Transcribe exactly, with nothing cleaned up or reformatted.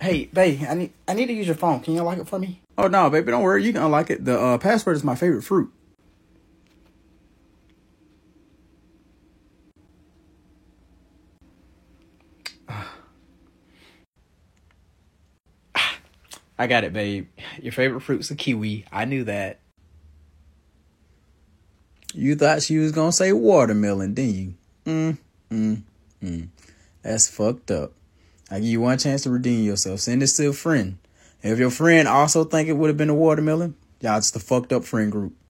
Hey, babe, I need I need to use your phone. Can you unlock it for me? Oh, no, baby, don't worry. You can unlock it. The uh, password is my favorite fruit. I got it, babe. Your favorite fruit's a kiwi. I knew that. You thought she was going to say watermelon, didn't you? Mm, mm, mm. That's fucked up. I give you one chance to redeem yourself. Send this to a friend. And if your friend also think it would have been a watermelon, y'all just a fucked up friend group.